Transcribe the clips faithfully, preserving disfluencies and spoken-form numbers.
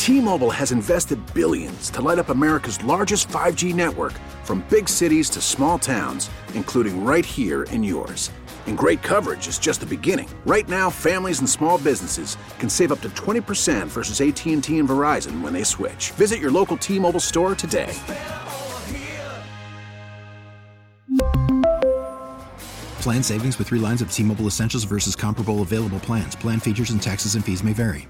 T-Mobile has invested billions to light up America's largest five G network, from big cities to small towns, including right here in yours. And great coverage is just the beginning. Right now, families and small businesses can save up to twenty percent versus A T and T and Verizon when they switch. Visit your local T-Mobile store today. Plan savings with three lines of T-Mobile Essentials versus comparable available plans. Plan features and taxes and fees may vary.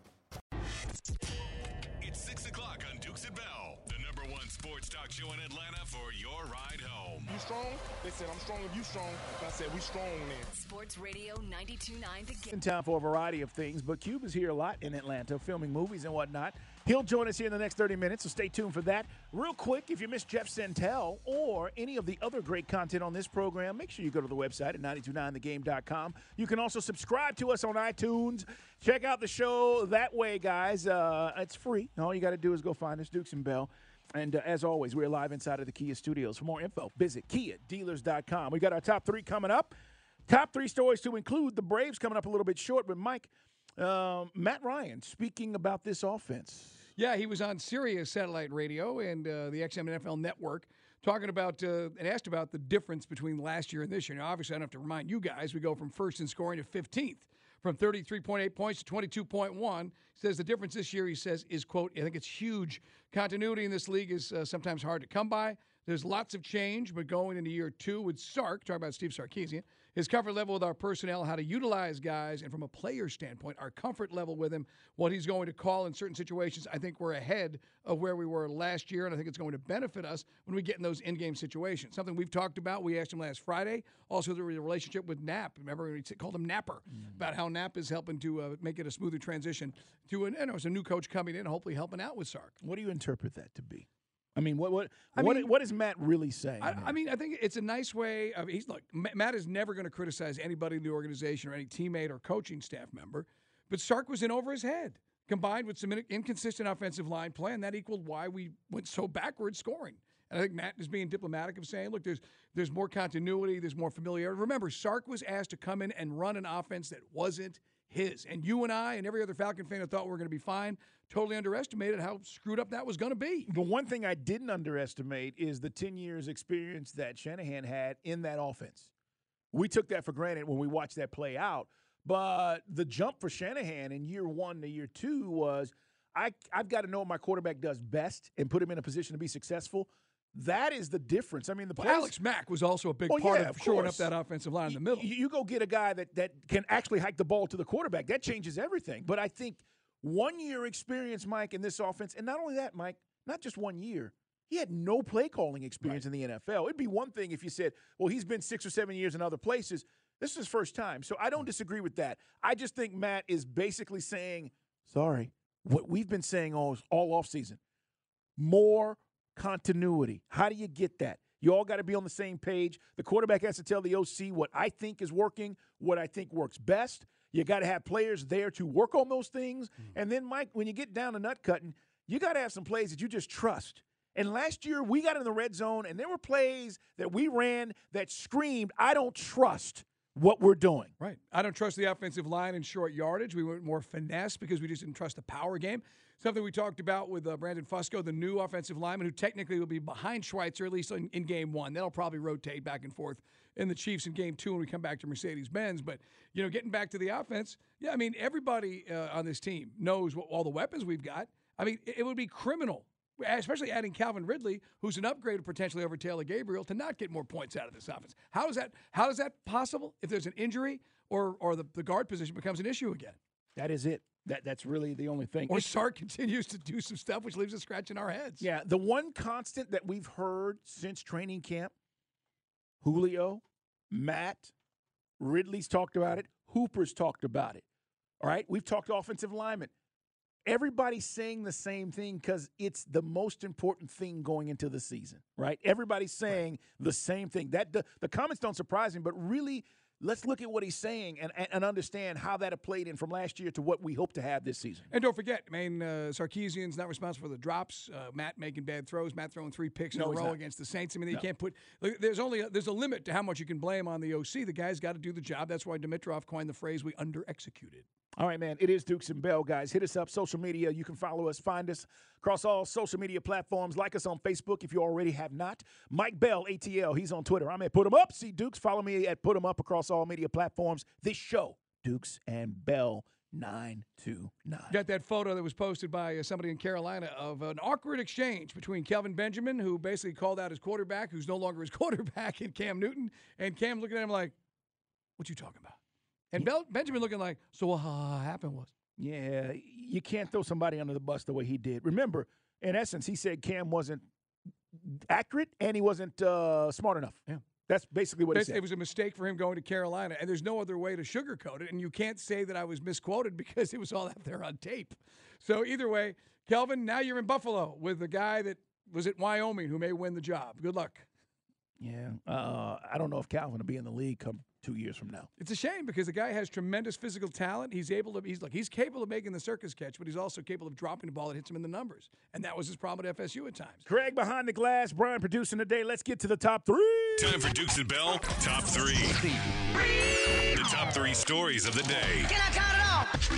It's six o'clock on Dukes and Bell, the number one sports talk show in Atlanta for your ride home. You strong? They said, I'm strong if you strong. I said, we strong then. Sports Radio ninety-two point nine The Game. In town for a variety of things, but Cube is here a lot in Atlanta, filming movies and whatnot. He'll join us here in the next thirty minutes, so stay tuned for that. Real quick, if you missed Jeff Sentell or any of the other great content on this program, make sure you go to the website at nine two nine the game dot com. You can also subscribe to us on iTunes. Check out the show that way, guys. Uh, it's free. All you got to do is go find us, Dukes and Bell. And uh, as always, we're live inside of the Kia studios. For more info, visit kia dealers dot com. We got our top three coming up. Top three stories to include the Braves coming up a little bit short, but Mike, um, Matt Ryan speaking about this offense. Yeah, he was on Sirius Satellite Radio and uh, the X M N F L Network talking about uh, and asked about the difference between last year and this year. Now, obviously, I don't have to remind you guys, we go from first in scoring to fifteenth, from thirty-three point eight points to twenty-two point one. He says the difference this year, he says, is, quote, I think it's huge. Continuity in this league is uh, sometimes hard to come by. There's lots of change, but going into year two with Sark, talking about Steve Sarkisian, his comfort level with our personnel, how to utilize guys, and from a player standpoint, our comfort level with him, what he's going to call in certain situations, I think we're ahead of where we were last year, and I think it's going to benefit us when we get in those in-game situations. Something we've talked about, we asked him last Friday, also the relationship with Knapp. Remember, we called him Napper, mm. about how Knapp is helping to uh, make it a smoother transition to an, you know, it's a new coach coming in, hopefully helping out with Sark. What do you interpret that to be? I mean, what what I what, mean, what is Matt really saying? I, I mean, I think it's a nice way of he's look. Matt is never going to criticize anybody in the organization or any teammate or coaching staff member, but Sark was in over his head, combined with some inconsistent offensive line play, and that equaled why we went so backwards scoring. And I think Matt is being diplomatic of saying, look, there's there's more continuity, there's more familiarity. Remember, Sark was asked to come in and run an offense that wasn't his, and you and I and every other Falcon fan who thought we were going to be fine totally underestimated how screwed up that was going to be. The one thing I didn't underestimate is the ten years experience that Shanahan had in that offense. We took that for granted when we watched that play out, but the jump for Shanahan in year one to year two was I, I've got to know what my quarterback does best and put him in a position to be successful. That is the difference. I mean, the well, plays, Alex Mack was also a big oh, part yeah, of, of shoring course. up that offensive line in the middle. You, you go get a guy that, that can actually hike the ball to the quarterback. That changes everything. But I think one-year experience, Mike, in this offense, and not only that, Mike, not just one year. He had no play calling experience right. in the N F L. It'd be one thing if you said, well, he's been six or seven years in other places. This is his first time. So I don't disagree with that. I just think Matt is basically saying, sorry, what we've been saying all, all offseason, more continuity. How do you get that? You all got to be on the same page. The quarterback has to tell the O C what I think is working, what I think works best. You got to have players there to work on those things. Mm-hmm. And then, Mike, when you get down to nut cutting, you got to have some plays that you just trust. And last year, we got in the red zone, and there were plays that we ran that screamed, I don't trust what we're doing. Right. I don't trust the offensive line in short yardage. We went more finesse because we just didn't trust the power game. Something we talked about with uh, Brandon Fusco, the new offensive lineman, who technically will be behind Schweitzer, at least in, in game one. That'll probably rotate back and forth in the Chiefs in game two when we come back to Mercedes-Benz. But, you know, getting back to the offense, yeah, I mean, everybody uh, on this team knows what, all the weapons we've got. I mean, it, it would be criminal, especially adding Calvin Ridley, who's an upgrade potentially over Taylor Gabriel, to not get more points out of this offense. How is that How is that possible if there's an injury or or the, the guard position becomes an issue again? That is it. That That's really the only thing. Or Sark continues to do some stuff which leaves us scratching our heads. Yeah, the one constant that we've heard since training camp, Julio, Matt, Ridley's talked about it, Hooper's talked about it. All right, we've talked offensive linemen. Everybody's saying the same thing because it's the most important thing going into the season, right? Everybody's saying right. the same thing. That the, the comments don't surprise me, but really, let's look at what he's saying and, and, and understand how that played in from last year to what we hope to have this season. And don't forget, I mean, uh, Sarkisian's not responsible for the drops. Uh, Matt making bad throws. Matt throwing three picks no, in a row not. against the Saints. I mean, no. you can't put – there's only a, there's a limit to how much you can blame on the O C. The guy's got to do the job. That's why Dimitroff coined the phrase, we under-executed. All right, man. It is Dukes and Bell, guys. Hit us up, social media. You can follow us, find us across all social media platforms. Like us on Facebook if you already have not. Mike Bell, A T L. He's on Twitter. I'm at Put 'em Up. See Dukes. Follow me at Put 'em Up across all media platforms. This show, Dukes and Bell nine two nine. Got that photo that was posted by uh, somebody in Carolina of an awkward exchange between Kelvin Benjamin, who basically called out his quarterback, who's no longer his quarterback, and Cam Newton. And Cam looking at him like, what you talking about? And Bel- Benjamin looking like, so what uh, happened was? Yeah, you can't throw somebody under the bus the way he did. Remember, in essence, he said Cam wasn't accurate and he wasn't uh, smart enough. Yeah. That's basically what he It said. was a mistake for him going to Carolina, and there's no other way to sugarcoat it. And you can't say that I was misquoted because it was all out there on tape. So either way, Kelvin, now you're in Buffalo with the guy that was at Wyoming who may win the job. Good luck. Yeah, uh, I don't know if Calvin will be in the league come two years from now. It's a shame because the guy has tremendous physical talent. He's able to. He's like he's capable of making the circus catch, but he's also capable of dropping the ball that hits him in the numbers. And that was his problem at F S U at times. Craig behind the glass, Brian producing today. Let's get to the top three. Time for Dukes and Bell, top three. The top three stories of the day. Can I count it off?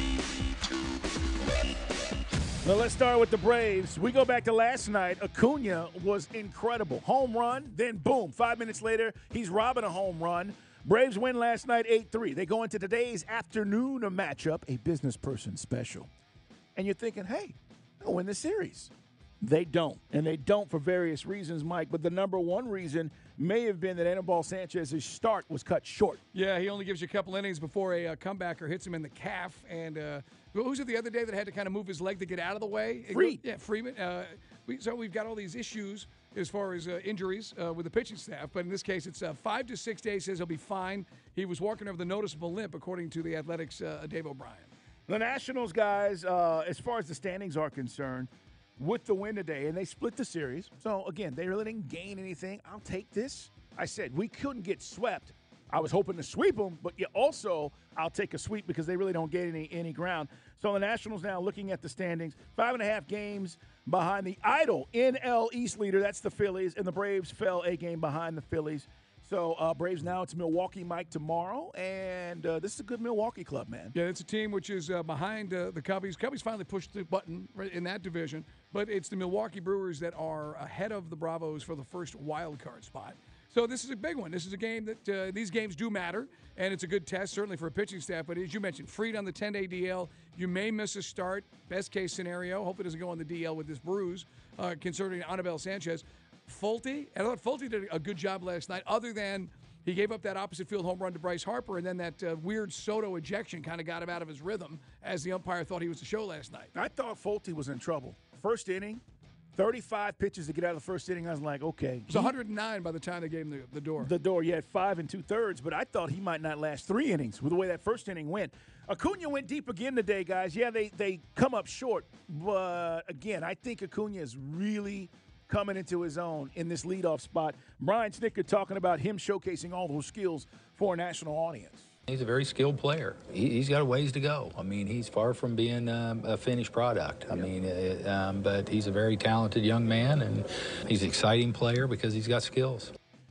Well, let's start with the Braves. We go back to last night. Acuna was incredible. Home run, then boom. Five minutes later, he's robbing a home run. Braves win last night eight three. They go into today's afternoon matchup, a business person special. And you're thinking, hey, they'll win the series. They don't. And they don't for various reasons, Mike. But the number one reason may have been that Anibal Sanchez's start was cut short. Yeah, he only gives you a couple innings before a uh, comebacker hits him in the calf. And uh, who was it the other day that had to kind of move his leg to get out of the way? Freed. Yeah, Freeman. Uh, we, so we've got all these issues as far as uh, injuries uh, with the pitching staff. But in this case, it's uh, five to six days. Says he'll be fine. He was walking over the noticeable limp, according to the Athletics' uh, Dave O'Brien. The Nationals, guys, uh, as far as the standings are concerned, with the win today, and they split the series. So, again, they really didn't gain anything. I'll take this. I said we couldn't get swept. I was hoping to sweep them, but yeah, also I'll take a sweep because they really don't get any, any ground. So the Nationals now looking at the standings, five and a half games behind the idle N L East leader. That's the Phillies, and the Braves fell a game behind the Phillies. So uh, Braves now, it's Milwaukee, Mike, tomorrow, and uh, this is a good Milwaukee club, man. Yeah, it's a team which is uh, behind uh, the Cubbies. Cubbies finally pushed the button right in that division, but it's the Milwaukee Brewers that are ahead of the Bravos for the first wild card spot. So this is a big one. This is a game that uh, these games do matter, and it's a good test, certainly for a pitching staff. But as you mentioned, Freed on the ten-day D L. You may miss a start, best case scenario. Hopefully it doesn't go on the D L with this bruise, uh, concerning Anibal Sanchez. Fulte, and I thought Fulte did a good job last night, other than he gave up that opposite field home run to Bryce Harper, and then that uh, weird Soto ejection kind of got him out of his rhythm as the umpire thought he was the show last night. I thought Fulte was in trouble. First inning, thirty-five pitches to get out of the first inning. I was like, okay. It was one hundred nine by the time they gave him the, the door. The door, you had five and two-thirds, but I thought he might not last three innings with the way that first inning went. Acuna went deep again today, guys. Yeah, they, they come up short, but, again, I think Acuna is really coming into his own in this leadoff spot. Brian Snitker talking about him showcasing all those skills for a national audience. He's a very skilled player. He, he's got a ways to go. I mean, he's far from being um, a finished product. I mean, uh, um, but he's a very talented young man, and he's an exciting player because he's got skills.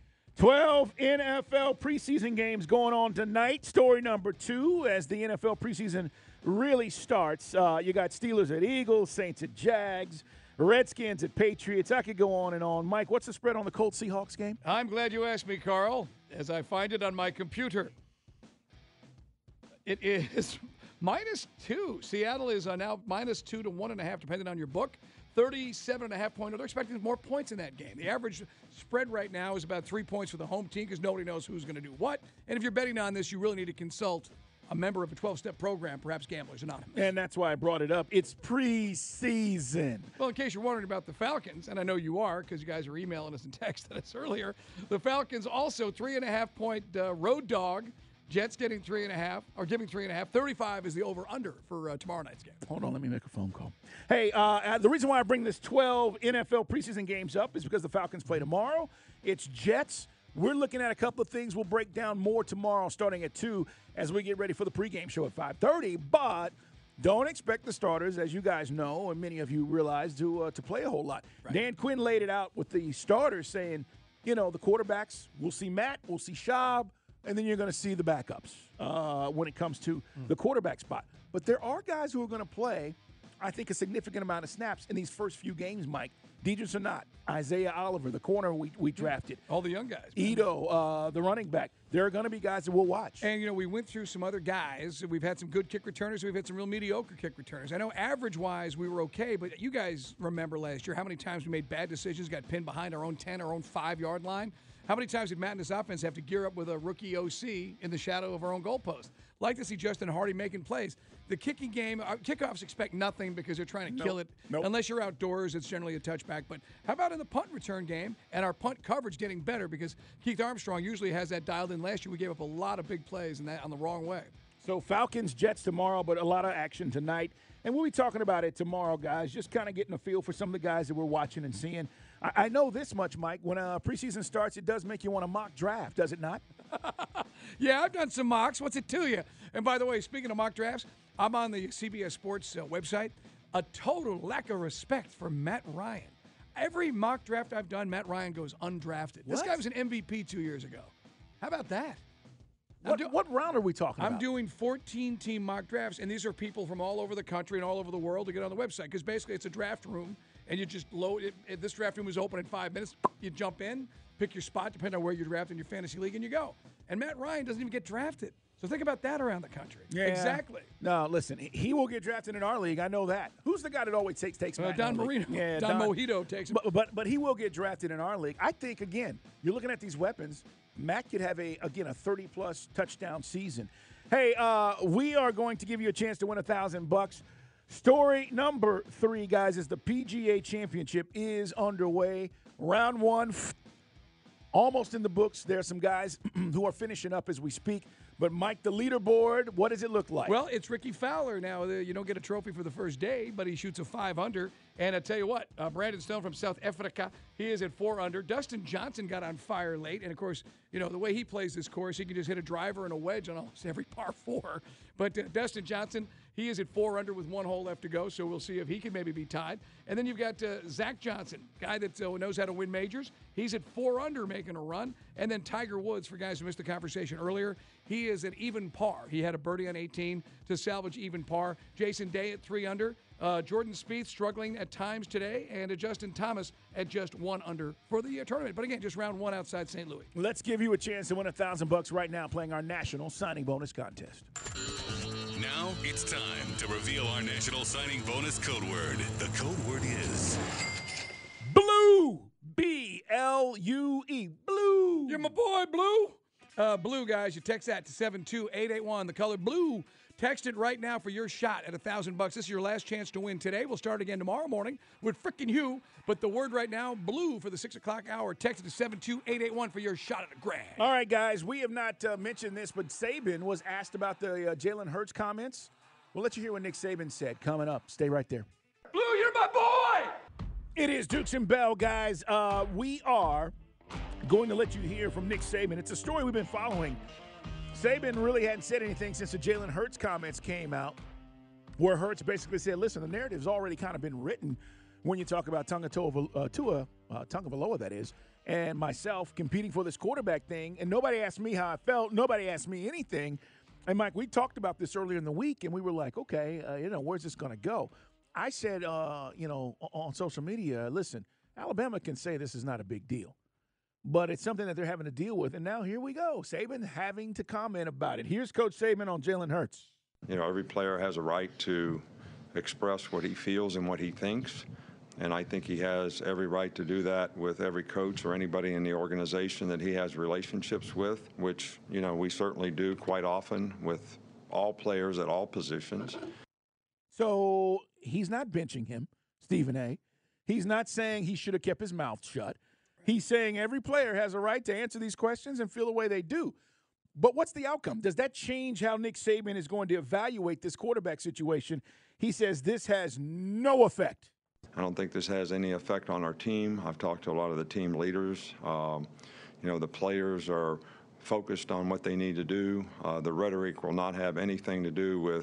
twelve N F L preseason games going on tonight. Story number two as the N F L preseason really starts. Uh, you got Steelers at Eagles, Saints at Jags, Redskins at Patriots. I could go on and on. Mike, what's the spread on the Colts Seahawks game? I'm glad you asked me, Carl, as I find it on my computer. It is minus two. Seattle is uh, now minus two to one and a half, depending on your book. thirty-seven and a half point. They're expecting more points in that game. The average spread right now is about three points for the home team because nobody knows who's going to do what. And if you're betting on this, you really need to consult a member of a twelve-step program, perhaps Gamblers Anonymous. And that's why I brought it up. It's preseason. Well, in case you're wondering about the Falcons, and I know you are because you guys are emailing us and texting us earlier, the Falcons also three and a half point uh, road dog. Jets getting three and a half, or giving three and a half. thirty-five is the over-under for uh, tomorrow night's game. Hold on, let me make a phone call. Hey, uh, the reason why I bring this twelve N F L preseason games up is because the Falcons play tomorrow. It's Jets. We're looking at a couple of things. We'll break down more tomorrow starting at two as we get ready for the pregame show at five thirty. But don't expect the starters, as you guys know, and many of you realize, to, uh, to play a whole lot. Right. Dan Quinn laid it out with the starters saying, you know, the quarterbacks, we'll see Matt, we'll see Schaub, and then you're going to see the backups uh, when it comes to mm. the quarterback spot. But there are guys who are going to play, I think, a significant amount of snaps in these first few games, Mike. Deidre Sonat, Isaiah Oliver, the corner we, we drafted. All the young guys. Man. Ito, uh, the running back. There are going to be guys that we'll watch. And, you know, we went through some other guys. We've had some good kick returners. We've had some real mediocre kick returners. I know average-wise we were okay, but you guys remember last year how many times we made bad decisions, got pinned behind our own ten, our own five-yard line? How many times did Matt and his offense have to gear up with a rookie O C in the shadow of our own goalpost? Like to see Justin Hardy making plays. The kicking game, uh, kickoffs expect nothing because they're trying to nope. kill it. Nope. Unless you're outdoors, it's generally a touchback. But how about in the punt return game and our punt coverage getting better because Keith Armstrong usually has that dialed in. Last year we gave up a lot of big plays in that on the wrong way. So Falcons, Jets tomorrow, but a lot of action tonight. And we'll be talking about it tomorrow, guys, just kind of getting a feel for some of the guys that we're watching and seeing. I, I know this much, Mike. When uh, preseason starts, it does make you want to mock draft, does it not? Yeah, I've done some mocks. What's it to you? And by the way, speaking of mock drafts, I'm on the C B S Sports uh, website. A total lack of respect for Matt Ryan. Every mock draft I've done, Matt Ryan goes undrafted. What? This guy was an M V P two years ago. How about that? What, do- what round are we talking I'm about? I'm doing fourteen-team mock drafts, and these are people from all over the country and all over the world to get on the website because basically it's a draft room, and you just load it. If this draft room is open in five minutes, you jump in, pick your spot, depending on where you're drafted in your fantasy league, and you go. And Matt Ryan doesn't even get drafted. So think about that around the country. Yeah. Exactly. No, listen, he- he will get drafted in our league. I know that. Who's the guy that always takes takes Uh, Matt Don in our league? Marino. Yeah, Don, Mojito takes him. But, but but he will get drafted in our league. I think, again, you're looking at these weapons. Matt could have, a again, a thirty-plus touchdown season. Hey, uh, we are going to give you a chance to win a thousand bucks. Story number three, guys, is the P G A Championship is underway. Round one, almost in the books. There are some guys who are finishing up as we speak. But, Mike, the leaderboard, what does it look like? Well, it's Ricky Fowler now. You don't get a trophy for the first day, but he shoots a five under. And I tell you what, uh, Brandon Stone from South Africa, he is at four under. Dustin Johnson got on fire late. And, of course, you know, the way he plays this course, he can just hit a driver and a wedge on almost every par four. But uh, Dustin Johnson, he is at four under with one hole left to go, so we'll see if he can maybe be tied. And then you've got uh, Zach Johnson, guy that uh, knows how to win majors. He's at four under making a run. And then Tiger Woods, for guys who missed the conversation earlier, he is at even par. He had a birdie on eighteen to salvage even par. Jason Day at three under. Uh, Jordan Spieth struggling at times today. And uh, Justin Thomas at just one under for the uh, tournament. But again, just round one outside Saint Louis. Let's give you a chance to win a thousand bucks right now playing our national signing bonus contest. Now it's time to reveal our national signing bonus code word. The code word is Blue. B L U E. Blue. You're my boy, Blue. Uh, blue, guys, you text that to seven two eight eight one. The color blue. Text it right now for your shot at a thousand bucks. This is your last chance to win today. We'll start again tomorrow morning with frickin' you. But the word right now, blue, for the six o'clock hour. Text it to seven two eight eight one for your shot at a grand. All right, guys, we have not uh, mentioned this, but Saban was asked about the uh, Jalen Hurts comments. We'll let you hear what Nick Saban said. Coming up. Stay right there. Blue, you're my boy! It is Dukes and Bell, guys. Uh, we are going to let you hear from Nick Saban. It's a story we've been following. Saban really hadn't said anything since the Jalen Hurts comments came out, where Hurts basically said, listen, the narrative's already kind of been written when you talk about Tonga Tua, uh, Tua uh, Tagovailoa, that is, and myself competing for this quarterback thing, and nobody asked me how I felt. Nobody asked me anything. And, Mike, we talked about this earlier in the week, and we were like, okay, uh, you know, where's this going to go? I said, uh, you know, on social media, listen, Alabama can say this is not a big deal, but it's something that they're having to deal with. And now here we go, Saban having to comment about it. Here's Coach Saban on Jalen Hurts. You know, every player has a right to express what he feels and what he thinks, and I think he has every right to do that with every coach or anybody in the organization that he has relationships with, which, you know, we certainly do quite often with all players at all positions. So he's not benching him, Stephen A. He's not saying he should have kept his mouth shut. He's saying every player has a right to answer these questions and feel the way they do. But what's the outcome? Does that change how Nick Saban is going to evaluate this quarterback situation? He says this has no effect. I don't think this has any effect on our team. I've talked to a lot of the team leaders. Um, you know, the players are focused on what they need to do. Uh, the rhetoric will not have anything to do with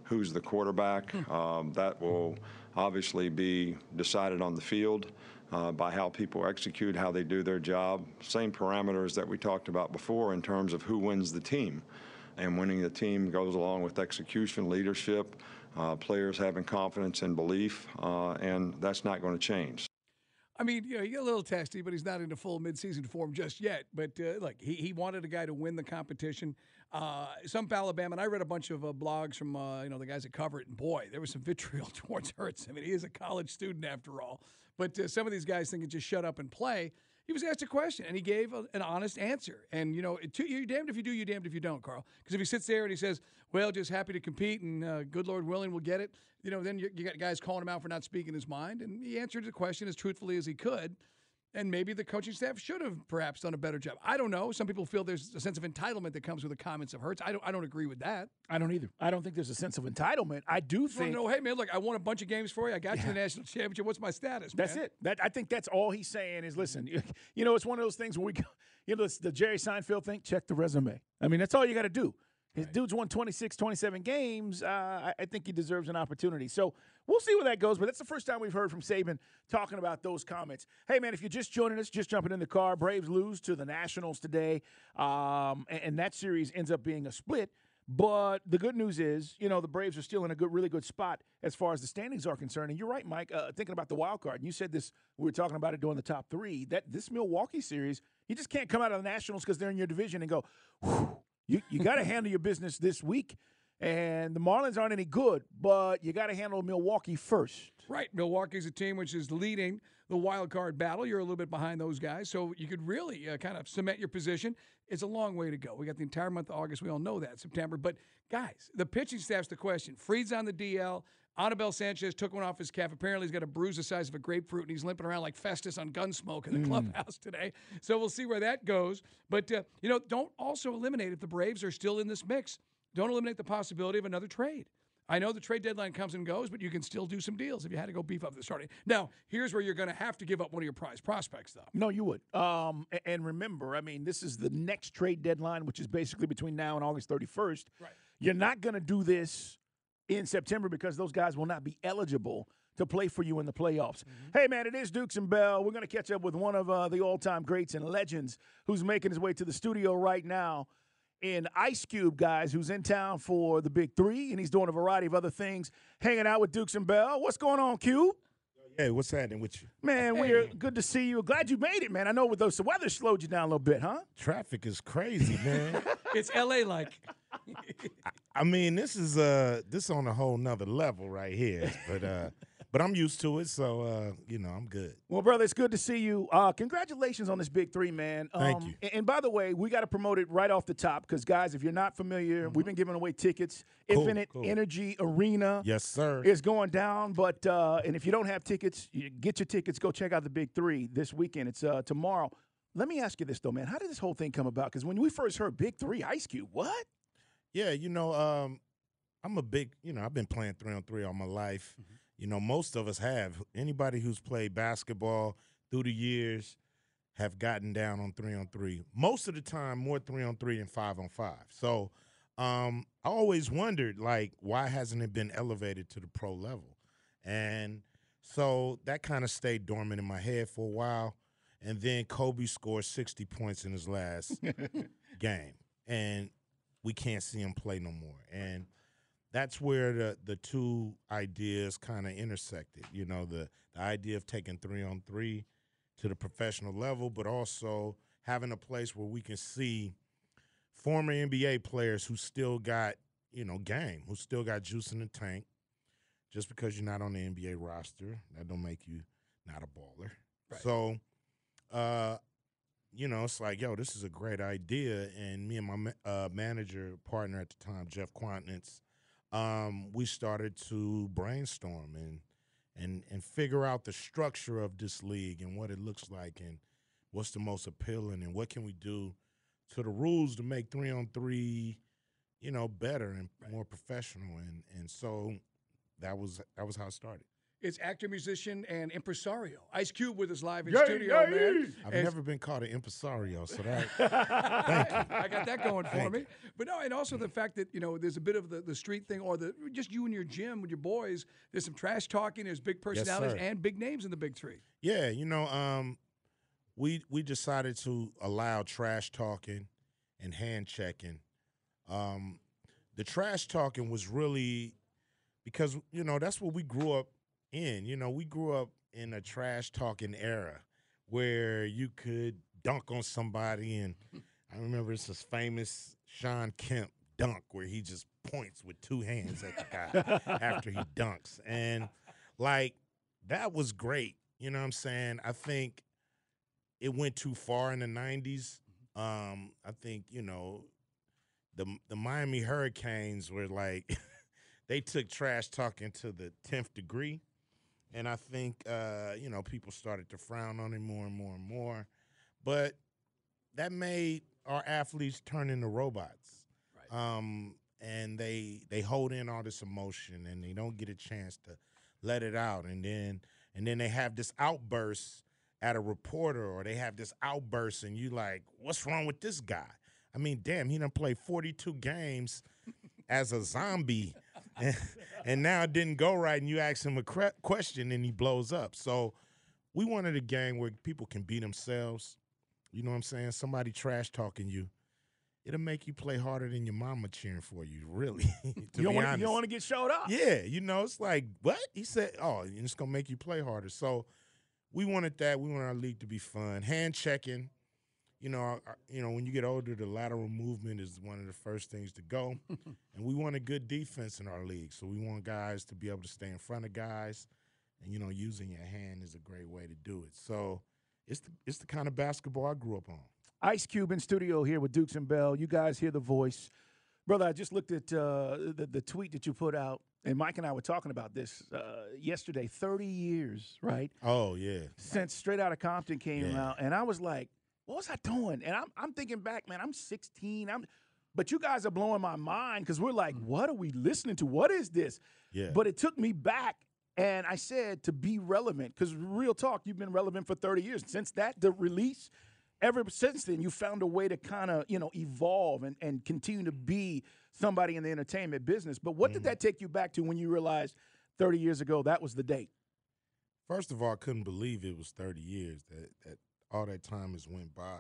who's the quarterback. Um, that will obviously be decided on the field uh, by how people execute, how they do their job. Same parameters that we talked about before in terms of who wins the team. And winning the team goes along with execution, leadership, uh, players having confidence and belief, uh, and that's not going to change. I mean, you know, you get a little testy, but he's not into full midseason form just yet. But uh, look, he, he wanted a guy to win the competition. Uh, some for Alabama, and I read a bunch of uh, blogs from uh, you know the guys that cover it, and boy, there was some vitriol towards Hurts. I mean, he is a college student after all. But uh, some of these guys think it just shut up and play. He was asked a question, and he gave a, an honest answer. And, you know, it, you're damned if you do, you're damned if you don't, Carl. Because if he sits there and he says, well, just happy to compete and uh, good Lord willing, we'll get it, you know, then you, you got guys calling him out for not speaking his mind. And he answered the question as truthfully as he could. And maybe the coaching staff should have perhaps done a better job. I don't know. Some people feel there's a sense of entitlement that comes with the comments of Hurts. I don't I don't agree with that. I don't either. I don't think there's a sense of entitlement. I do think. No, hey, man, look, I won a bunch of games for you. I got yeah. you the national championship. What's my status, That's man? it. That I think that's all he's saying is, listen, you, you know, it's one of those things where we go, you know, it's the Jerry Seinfeld thing, check the resume. I mean, that's all you got to do. His right. dude's won twenty-six, twenty-seven games. Uh, I, I think he deserves an opportunity. So we'll see where that goes. But that's the first time we've heard from Saban talking about those comments. Hey, man, if you're just joining us, just jumping in the car, Braves lose to the Nationals today. Um, and, and that series ends up being a split. But the good news is, you know, the Braves are still in a good, really good spot as far as the standings are concerned. And you're right, Mike, uh, thinking about the wild card. And you said this, we were talking about it during the top three, that this Milwaukee series, you just can't come out of the Nationals because they're in your division and go, whew. You you got to handle your business this week, and the Marlins aren't any good, but you got to handle Milwaukee first. Right. Milwaukee's a team which is leading the wild card battle. You're a little bit behind those guys, so you could really uh, kind of cement your position. It's a long way to go. We got the entire month of August. We all know that, September. But, guys, the pitching staff's the question. Fried's on the D L. Anibal Sanchez took one off his calf. Apparently, he's got a bruise the size of a grapefruit, and he's limping around like Festus on Gunsmoke in the mm. clubhouse today. So we'll see where that goes. But, uh, you know, don't also eliminate, if the Braves are still in this mix, don't eliminate the possibility of another trade. I know the trade deadline comes and goes, but you can still do some deals if you had to go beef up the starting. Now, here's where you're going to have to give up one of your prize prospects, though. No, you would. Um, and remember, I mean, this is the next trade deadline, which is basically between now and August thirty-first. Right. You're not going to do this in September because those guys will not be eligible to play for you in the playoffs. Mm-hmm. Hey, man, it is Dukes and Bell. We're going to catch up with one of uh, the all-time greats and legends who's making his way to the studio right now in Ice Cube, guys, who's in town for the Big Three, and he's doing a variety of other things, hanging out with Dukes and Bell. What's going on, Cube? Hey, what's happening with you? Man, hey. we're good to see you. Glad you made it, man. I know with those, the weather slowed you down a little bit, huh? Traffic is crazy, man. It's L A-like. I, I mean, this is uh, this on a whole nother level right here, but uh, but I'm used to it, so uh, you know, I'm good. Well, brother, it's good to see you. Uh, congratulations on this Big Three, man. Um, Thank you. And, and by the way, we got to promote it right off the top because, guys, if you're not familiar, mm-hmm. we've been giving away tickets. Cool, Infinite cool. Energy Arena, yes, sir, is going down. But uh, and if you don't have tickets, you get your tickets. Go check out the Big Three this weekend. It's uh, tomorrow. Let me ask you this though, man. How did this whole thing come about? Because when we first heard Big Three, Ice Cube, what? Yeah, you know, um, I'm a big, you know, I've been playing three on three all my life. Mm-hmm. You know, most of us have. Anybody who's played basketball through the years have gotten down on three on three. Most of the time, more three on three than five on five. So um, I always wondered, like, why hasn't it been elevated to the pro level? And so that kind of stayed dormant in my head for a while. And then Kobe scored sixty points in his last game. And we can't see him play no more. And that's where the, the two ideas kind of intersected. You know, the, the idea of taking three on three to the professional level, but also having a place where we can see former N B A players who still got, you know, game, who still got juice in the tank. Just because you're not on the N B A roster, that don't make you not a baller. Right. So, uh, you know, it's like, yo, this is a great idea. And me and my uh, manager partner at the time, Jeff Quantnitz, um, we started to brainstorm and and and figure out the structure of this league and what it looks like and what's the most appealing and what can we do to the rules to make three on three, you know, better and right. more professional. And and so that was that was how it started. It's actor, musician, and impresario. Ice Cube with us live in Yay, studio, yay. man. I've And- never been called an impresario, so that thank you. I got that going for Thank me. But no, and also the fact that, you know, there's a bit of the, the street thing or the just you and your gym with your boys. There's some trash talking. There's big personalities sir. and big names in the big three. Yeah, you know, um, we we decided to allow trash talking and hand checking. Um, the trash talking was really because, you know, that's what we grew up in. You know, we grew up in a trash talking era where you could dunk on somebody. And I remember it's this famous Sean Kemp dunk where he just points with two hands at the guy after he dunks. And, like, that was great. You know what I'm saying? I think it went too far in the nineties. Um, I think, you know, the the Miami Hurricanes were like, they took trash talking to the tenth degree. And I think, uh, you know, people started to frown on it more and more and more. But that made our athletes turn into robots. Right. Um, and they they hold in all this emotion and they don't get a chance to let it out. And then and then they have this outburst at a reporter, or they have this outburst and you like, what's wrong with this guy? I mean, damn, he done played forty-two games as a zombie. And, and now it didn't go right, and you ask him a cre- question, and he blows up. So we wanted a game where people can be themselves. You know what I'm saying? Somebody trash talking you, it'll make you play harder than your mama cheering for you, really, to You be don't, want, honest. you don't want to get showed up. Yeah, you know, it's like, what? He said, oh, and it's going to make you play harder. So we wanted that. We wanted our league to be fun. Hand checking. You know, our, our- you know, when you get older, the lateral movement is one of the first things to go. And we want a good defense in our league. So we want guys to be able to stay in front of guys. And, you know, using your hand is a great way to do it. So it's the, it's the kind of basketball I grew up on. Ice Cube in studio here with Dukes and Bell. You guys hear the voice. Brother, I just looked at uh, the, the tweet that you put out, and Mike and I were talking about this uh, yesterday. thirty years, right? Oh, yeah. Since Straight Outta Compton came Yeah. out. And I was like, what was I doing? And I'm, I'm thinking back, man, I'm sixteen. I'm, but you guys are blowing my mind because we're like, what are we listening to? What is this? Yeah. But it took me back, and I said to be relevant, because real talk, you've been relevant for thirty years. Since that, the release, ever since then, you found a way to kind of, you know, evolve and, and continue to be somebody in the entertainment business. But what Mhm. did that take you back to when you realized thirty years ago that was the date? First of all, I couldn't believe it was thirty years, that, that all that time has went by.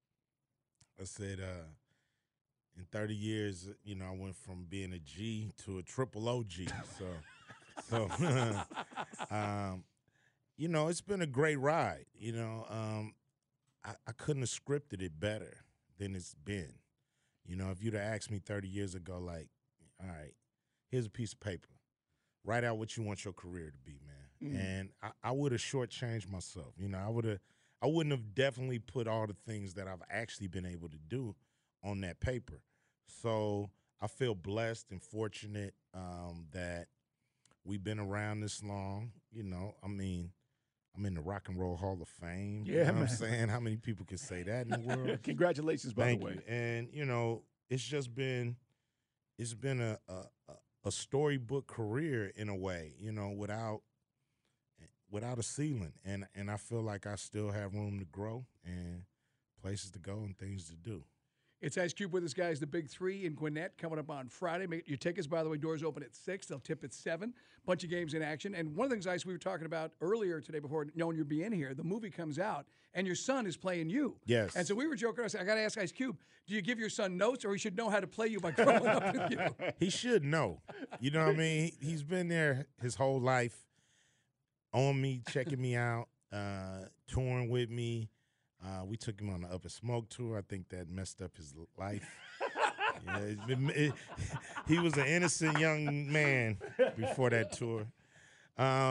I said, uh, in thirty years, you know, I went from being a G to a triple O G. So, so um, you know, it's been a great ride. You know, um, I, I couldn't have scripted it better than it's been. You know, if you'd have asked me thirty years ago, like, all right, here's a piece of paper. Write out what you want your career to be, man. Mm. And I, I would have shortchanged myself. You know, I would have, I wouldn't have definitely put all the things that I've actually been able to do on that paper. So I feel blessed and fortunate um, that we've been around this long. You know, I mean, I'm in the Rock and Roll Hall of Fame. Yeah, you know man. what I'm saying? How many people can say that in the world? Congratulations, by Thank the way. you. And, you know, it's just been, it's been a, a, a storybook career in a way, you know, without without a ceiling. And and I feel like I still have room to grow and places to go and things to do. It's Ice Cube with us, guys. The Big Three in Gwinnett coming up on Friday. Make your tickets, by the way, doors open at six. They'll tip at seven. Bunch of games in action. And one of the things, Ice, we were talking about earlier today before knowing you'd be in here, the movie comes out, and your son is playing you. Yes. And so we were joking. I said, I got to ask Ice Cube, do you give your son notes, or he should know how to play you by growing up with you? He should know. You know what I mean? He, he's been there his whole life, on me, checking me out, uh, touring with me. Uh, we took him on the Up and Smoke tour. I think that messed up his life. Yeah, it, it, he was an innocent young man before that tour. Uh,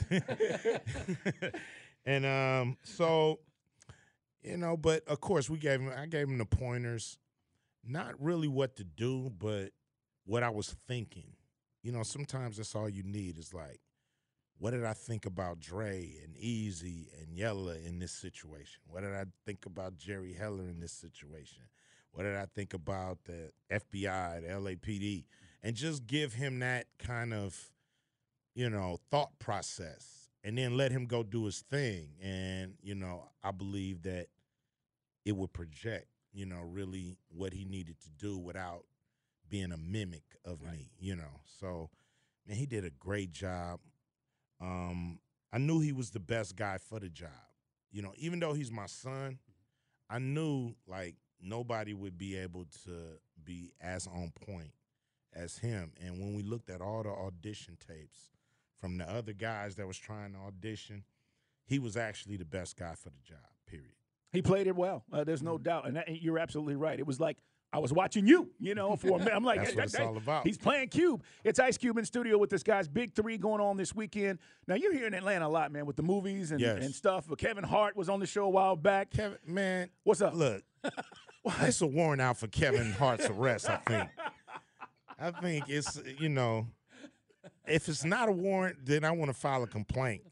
and um, so, you know, but of course we gave him, I gave him the pointers, not really what to do, but what I was thinking. You know, sometimes that's all you need is like, what did I think about Dre and Easy and Yella in this situation? What did I think about Jerry Heller in this situation? What did I think about the F B I, the L A P D? And just give him that kind of you know, thought process, and then let him go do his thing. And, you know, I believe that it would project, you know, really what he needed to do without being a mimic of right. me, you know. So, man, he did a great job. Um, I knew he was the best guy for the job. You know, even though he's my son, I knew, like, nobody would be able to be as on point as him. And when we looked at all the audition tapes from the other guys that was trying to audition, he was actually the best guy for the job, period. He played it well. Uh, there's no doubt. And, that, and you're absolutely right. It was like, I was watching you, you know, for a minute. I'm like, that's hey, what it's hey, all about. He's playing Cube. It's Ice Cube in studio with this guy's Big Three going on this weekend. Now, you're here in Atlanta a lot, man, with the movies and, yes. and stuff. But Kevin Hart was on the show a while back. Kevin, man. What's up? Look, it's a warrant out for Kevin Hart's arrest, I think. I think it's, you know, if it's not a warrant, then I want to file a complaint.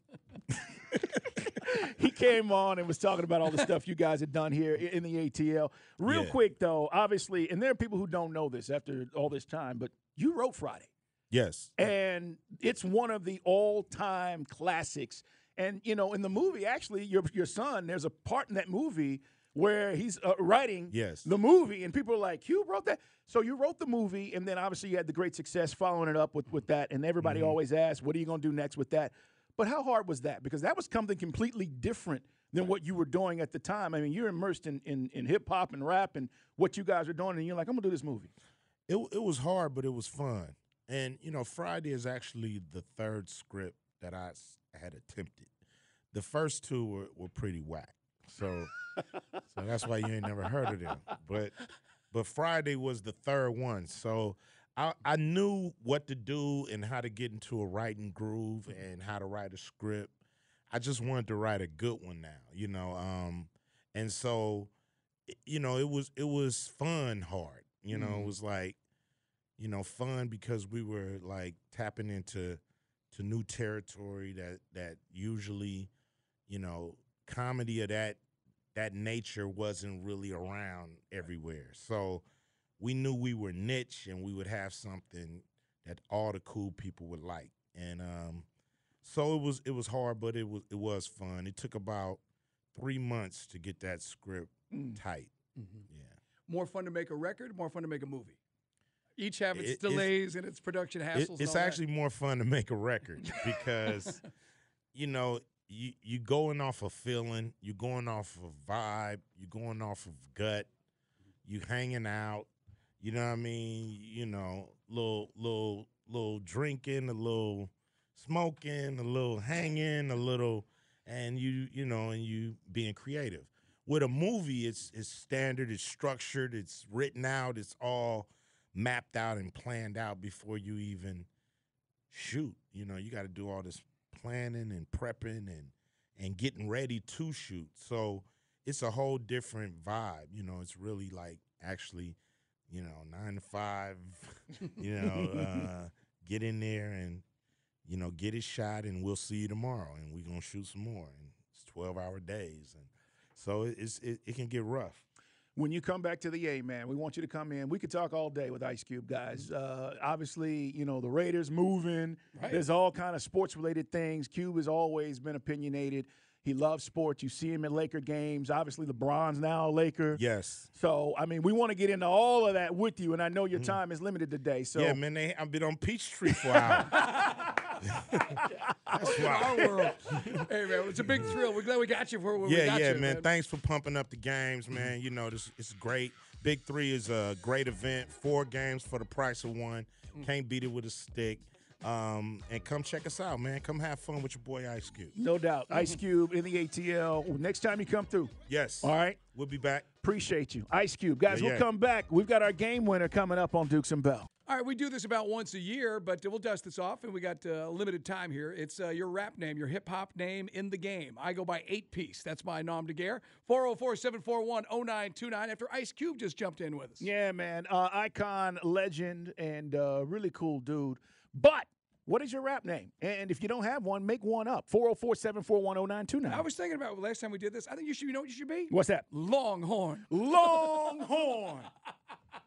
He came on and was talking about all the stuff you guys had done here in the A T L. Real yeah. quick, though, obviously, and there are people who don't know this after all this time, but you wrote Friday. Yes. And it's one of the all-time classics. And, you know, in the movie, actually, your your son, there's a part in that movie where he's uh, writing yes. the movie, and people are like, Hugh wrote that? So you wrote the movie, and then obviously you had the great success following it up with, with that, and everybody mm-hmm. always asks, what are you going to do next with that? But how hard was that? Because that was something completely different than what you were doing at the time. I mean, you're immersed in, in, in hip-hop and rap and what you guys are doing, and you're like, I'm going to do this movie. It, it was hard, but it was fun. And, you know, Friday is actually the third script that I had attempted. The first two were, were pretty whack. So so that's why you ain't never heard of them. But but Friday was the third one. So I, I knew what to do and how to get into a writing groove and how to write a script. I just wanted to write a good one now, you know. Um, and so, you know, it was it was fun hard. You know, mm. it was like, you know, fun because we were like tapping into to new territory that that usually, you know, comedy of that that nature wasn't really around everywhere. So we knew we were niche and we would have something that all the cool people would like. And um, so it was it was hard, but it was it was fun. It took about three months to get that script mm. tight. Mm-hmm. Yeah. More fun to make a record, more fun to make a movie. Each have its it, delays it's, and its production hassles. It, it's and all actually that. more fun to make a record because, you know, you you going off a feeling, you going off of vibe, you going off of gut, you hanging out. You know what I mean? You know, little little little drinking, a little smoking, a little hanging, a little, and you you know, and you being creative. With a movie, it's it's standard, it's structured, it's written out, it's all mapped out and planned out before you even shoot. You know, you got to do all this planning and prepping and and getting ready to shoot. So it's a whole different vibe. You know, it's really like actually, you know, nine to five, you know, uh, get in there and, you know, get it shot and we'll see you tomorrow and we're going to shoot some more. And it's twelve-hour days. And so it's it, it can get rough. When you come back to the A, man, we want you to come in. We could talk all day with Ice Cube, guys. Uh, obviously, you know, the Raiders moving. Right. There's all kind of sports-related things. Cube has always been opinionated. He loves sports. You see him at Laker games. Obviously, LeBron's now a Laker. Yes. So, I mean, we want to get into all of that with you, and I know your time mm. is limited today. So yeah, man, they, I've been on Peachtree for hours. That's why. Our world. Hey, man, it's a big thrill. We're glad we got you for where yeah, we got yeah, you, man. man. Thanks for pumping up the games, man. You know, this it's great. Big Three is a great event. Four games for the price of one. Can't beat it with a stick. Um, and come check us out, man. Come have fun with your boy Ice Cube. No doubt. Ice Cube in the A T L. Next time you come through. Yes. All right. We'll be back. Appreciate you. Ice Cube. Guys, yeah, we'll yeah. come back. We've got our game winner coming up on Dukes and Bell. All right, we do this about once a year, but we'll dust this off, and we got uh, limited time here. It's uh, your rap name, your hip-hop name in the game. I go by eight piece. That's my nom de guerre. four oh four, seven four one, oh nine two nine after Ice Cube just jumped in with us. Yeah, man. Uh, icon, legend, and uh, really cool dude. But what is your rap name? And if you don't have one, make one up. four oh four, seven four one, oh nine two nine. I was thinking about last time we did this. I think you should, you know what you should be? What's that? Longhorn. Longhorn.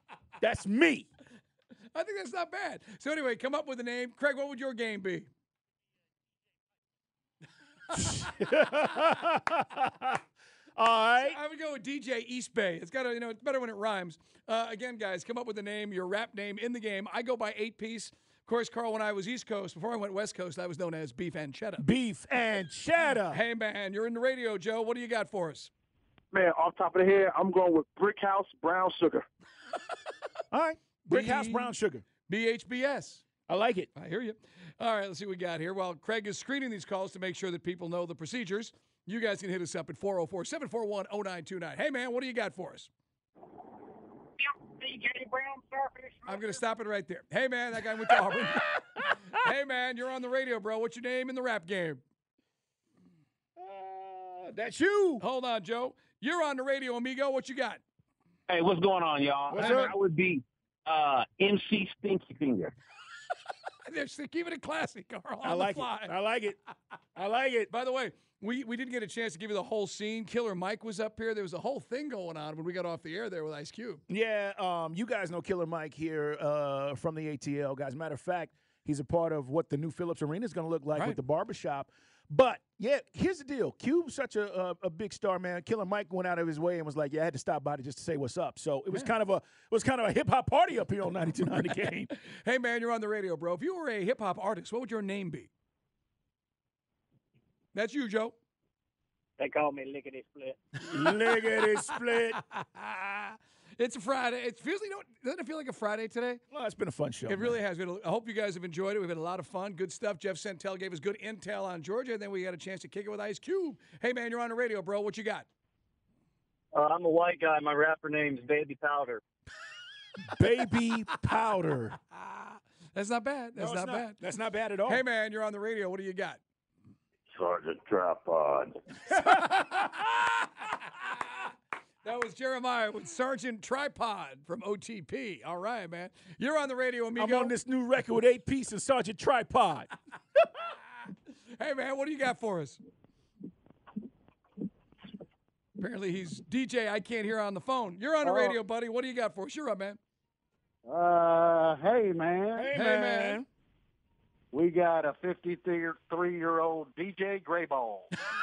That's me. I think that's not bad. So anyway, come up with a name. Craig, what would your game be? All right. I would go with D J East Bay. It's got to, you know, it's better when it rhymes. Uh, again, guys, come up with a name, your rap name in the game. I go by eight piece. Of course, Carl, when I was East Coast, before I went West Coast, I was known as Beef and Cheddar. Beef and Cheddar. Hey, man, you're in the radio, Joe. What do you got for us? Man, off top of the head, I'm going with Brick House Brown Sugar. All right. Brick B- House Brown Sugar. B H B S. I like it. I hear you. All right, let's see what we got here. While Craig is screening these calls to make sure that people know the procedures, you guys can hit us up at four oh four, seven four one, oh nine two nine. Hey, man, what do you got for us? D J Brown Starfish. I'm going to stop it right there. Hey, man, that guy went to Auburn. Hey, man, you're on the radio, bro. What's your name in the rap game? Uh, that's you. Hold on, Joe. You're on the radio, amigo. What you got? Hey, what's going on, y'all? What's I, up? I would be uh, M C Stinky Finger. Just keep it a classic, Carl. I on like the fly. it. I like it. I like it. By the way, we, we didn't get a chance to give you the whole scene. Killer Mike was up here. There was a whole thing going on when we got off the air there with Ice Cube. Yeah, um, you guys know Killer Mike here uh, from the A T L, guys. Matter of fact, he's a part of what the new Phillips Arena is going to look like Right. with the barbershop. But, yeah, here's the deal. Cube's such a, a a big star, man. Killer Mike went out of his way and was like, yeah, I had to stop by to just to say what's up. So it was Yeah. kind of a it was kind of a hip-hop party up here on ninety-two point nine The Game. Hey, man, you're on the radio, bro. If you were a hip-hop artist, what would your name be? That's you, Joe. They call me Lickety Split. Lickety split. It's a Friday. It feels you know, doesn't it feel like a Friday today? Well, it's been a fun show. It really has. We had a- I hope you guys have enjoyed it. We've had a lot of fun, good stuff. Jeff Sentel gave us good intel on Georgia, and then we had a chance to kick it with Ice Cube. Hey, man, you're on the radio, bro. What you got? Uh, I'm a white guy. My rapper name's Baby Powder. Baby Powder. That's not bad. That's No, it's not, bad. That's not bad at all. Hey, man, you're on the radio. What do you got? Sergeant Tripod. That was Jeremiah with Sergeant Tripod from O T P. All right, man. You're on the radio, amigo. I'm on this new record with eight piece and Sergeant Tripod. Hey, man, what do you got for us? Apparently he's D J. I can't hear on the phone. You're on the Oh. radio, buddy. What do you got for us? You're up, man. Uh, hey, man. Hey, Hey, man. man. We got a fifty-three-year-old D J Grayball.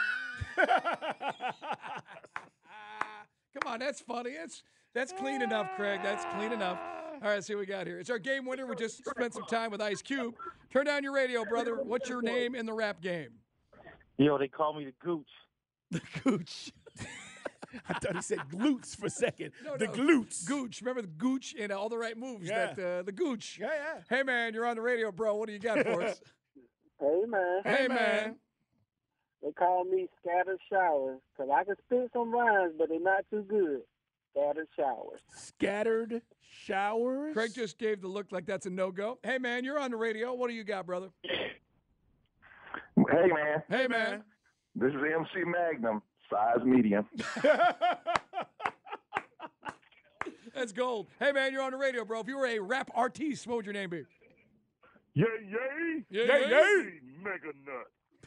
Come on, that's funny. That's that's clean enough, Craig. That's clean enough. All right, let's see what we got here. It's our game winner. We just spent some time with Ice Cube. Turn down your radio, brother. What's your name in the rap game? Yo, they call me the Gooch. The Gooch. I thought he said glutes for a second. No, the no. glutes. Gooch. Remember the Gooch and all the right moves. Yeah. That uh, the Gooch. Yeah, yeah. Hey, man, you're on the radio, bro. What do you got for us? Hey, man. Hey, man. They call me Scattered Showers because I can spit some rhymes, but they're not too good. Scattered Showers. Scattered showers. Craig just gave the look like that's a no-go. Hey, man, you're on the radio. What do you got, brother? Hey, man. Hey, man. This is M C Magnum, size medium. That's gold. Hey, man, you're on the radio, bro. If you were a rap artiste, what would your name be? Yay, yay. Yay, Yay, yay. yay. Mega nut.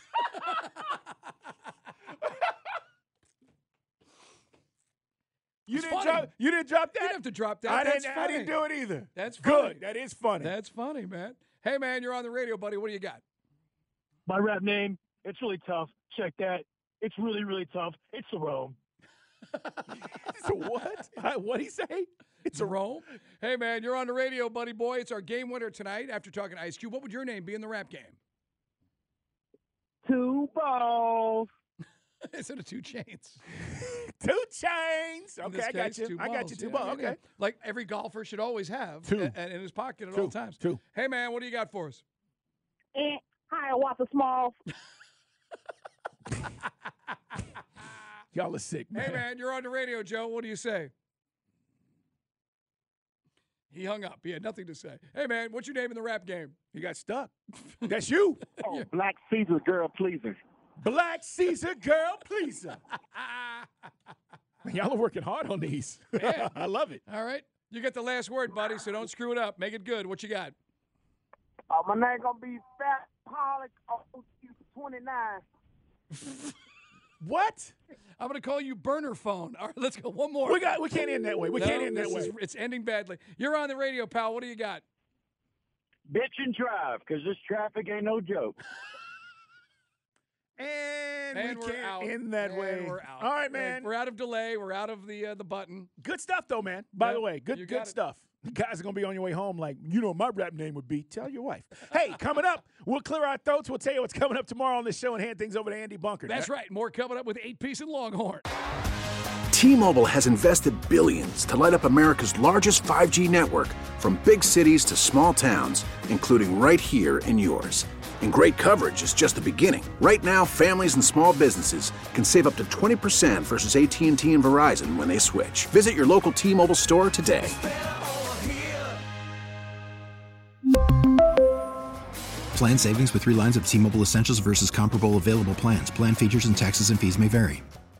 You It's didn't funny. drop. You didn't drop You that. didn't have to drop that. I That's didn't. funny. I didn't do it either. That's funny. Good. That is funny. That's funny, man. Hey, man, you're on the radio, buddy. What do you got? My rap name, it's really tough. Check that. It's really, really tough. It's Jerome. It's a what? What did he say? It's a Rome. Hey, man, you're on the radio, buddy boy. It's our game winner tonight after talking Ice Cube. What would your name be in the rap game? Two balls. Instead of two chains. Two chains. In Okay, this I got case, you. two I got balls. you. Two Yeah, balls. yeah, Okay. yeah. Like every golfer should always have Two. a- a- in his pocket at Two. all times. Two. Hey, man, what do you got for us? Eh, hi, Walter Small. Y'all are sick, man. Hey, man, you're on the radio, Joe. What do you say? He hung up. He had nothing to say. Hey, man, what's your name in the rap game? You got stuck. That's you. Oh, Black Caesar Girl Pleaser. Black Caesar Girl Pleaser. Man, y'all are working hard on these. Yeah. I love it. All right. You get the last word, buddy, so don't screw it up. Make it good. What you got? Uh, my name gonna be Fat Pollock O Q twenty-nine. What? I'm going to call you burner phone. All right, let's go. One more. We got. We can't end that way. We No, can't end that this way. is- it's ending badly. You're on the radio, pal. What do you got? Bitch and drive, because this traffic ain't no joke. And And, And we we're can't out. end that And way. we're out. All right, And man. We're out of delay. We're out of the uh, the button. Good stuff, though, man. By Yep, the way, you good got good it. stuff. You guys are going to be on your way home like, you know what my rap name would be. Tell your wife. Hey, coming up, we'll clear our throats. We'll tell you what's coming up tomorrow on this show and hand things over to Andy Bunker. That's right. More coming up with eight-piece and Longhorn. T-Mobile has invested billions to light up America's largest five G network, from big cities to small towns, including right here in yours. And great coverage is just the beginning. Right now, families and small businesses can save up to twenty percent versus A T and T and Verizon when they switch. Visit your local T-Mobile store today. Plan savings with three lines of T-Mobile Essentials versus comparable available plans. Plan features and taxes and fees may vary.